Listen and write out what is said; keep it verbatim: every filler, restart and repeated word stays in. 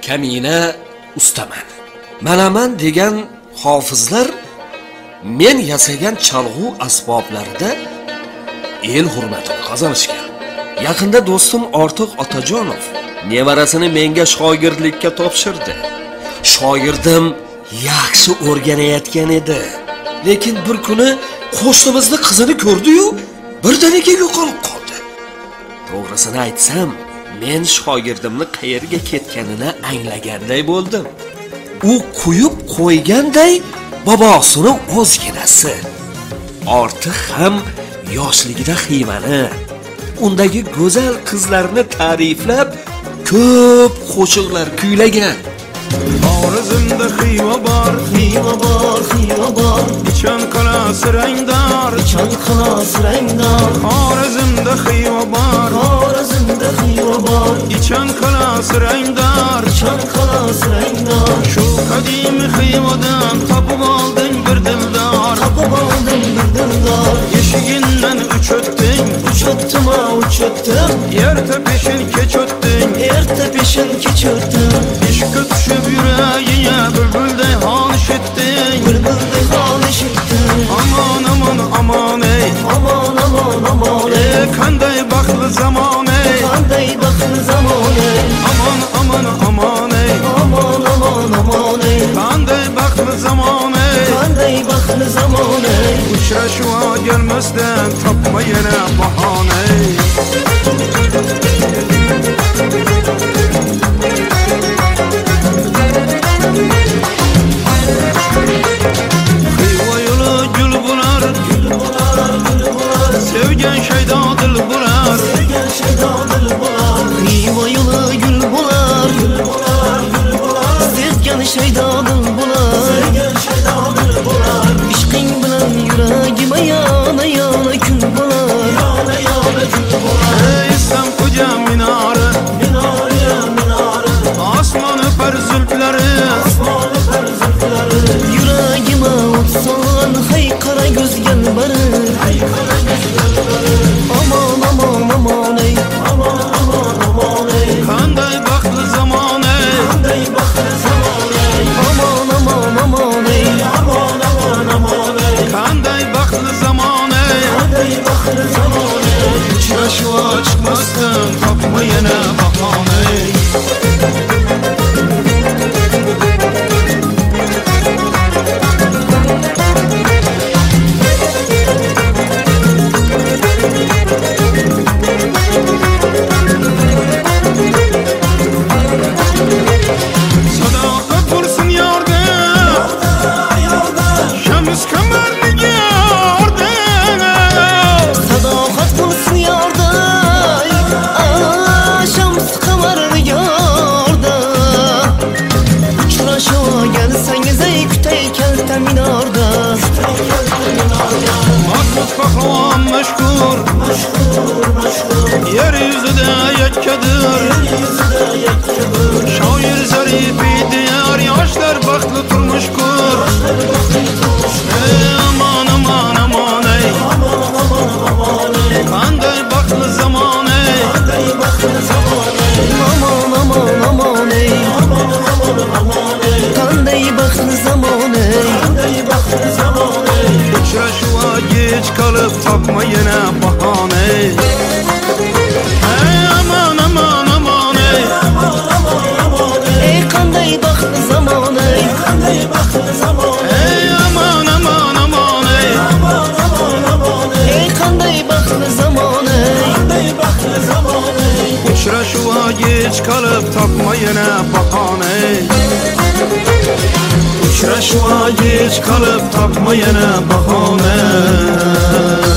kamina ustaman. Manaman degan hofizlar men yasagan chalg'u asboblarida el hurmatini qozonishgan. Yaqinda do'stim Ortiq Otajonov nevarasini menga shogirdlikka topshirdi. Shogirdim yaxshi o'rganayotgan edi. Lekin bir kuni qo'shnimizni qizini ko'rdi-yu, birdaniga yo'qolib qoldi. To'g'risini aytsam, men shogirdimni qayerga ketganini anglaganday bo'ldim. U qo'yib qo'yganday bobosini o'zginasi. Ortiq ham yoshligida Xivani, undagi go'zal qizlarni ta'riflab ko'p qo'shiqlar kuylagan. Xorazmda Xiva bor, Xiva bor, Xiva bor. Ichan qalasi rangdor, Ichan qalasi rangdor. Xorazmda Xiva bor, Xorazmda Xiva bor. Ichan qalasi rangdor, Ichan qalasi rangdor. Shu qadim Xivadan topib olding bir dildor, topib olding bir dildor. Eshigindan uch o'tding, uch o'tdim, uch o'tdim. Erta peshin kech o'tding, erta peshin kech o'tdim. Ishq tushib yuragiga bulbulday holish etding, bulbulday holish etding. Aman aman aman ey, aman aman aman ey, qanday baxtli zamon ey, qanday baxtli zamon ey. Aman aman aman ey, aman aman aman ey, qanday baxtli zamon ey, qanday baxtli zamon ey. Uchrashuv gelmasdan topma yana bahona ey. Sevgen şeyda dil bular, sevgen şeyda dil bular. Xiva yo'li gul bular, gul bular, gul bular. Sevgen şeyda dil bular, sevgen şeyda dil bular. İşqing bilan yuragima yana yana kul bular, yana yana kul bular. Ey İslam koca minare, minare, minare. Osmon öper zulflari, osmon öper zulflari. Yuragima o'tson hayqara gözgen bari, hayqara gözgen bari. Aman aman aman ey, aman aman aman ey, qanday baxtli zamon ey, qanday baxtli zamon ey. Aman aman aman ey, aman aman aman ey, qanday baxtli zamon ey, qanday baxtli zamon ey. Uchrashuv chiqmasdan topma yana bahona ey. Pahlovan meşgul, yeryüzüde yekkedir, şair zarifi diyar, yaşlar baxtli turmuş kur. Ey aman aman aman ey, qanday baxtli zamon ey, aman aman aman ey, qanday baxtli zamon ey. Uchrashuv geç kalıp tapma yana bahona ey. Ey aman aman aman ey, ey qanday baxtli zamon ey, qanday baxtli zamon ey. Ey aman aman aman ey, ey qanday baxtli zamon ey, qanday baxtli zamon ey. Uchrashuv geç kalıp tapma yana bahona ey. Uchrashuv geç kalıp tapma yana bahona.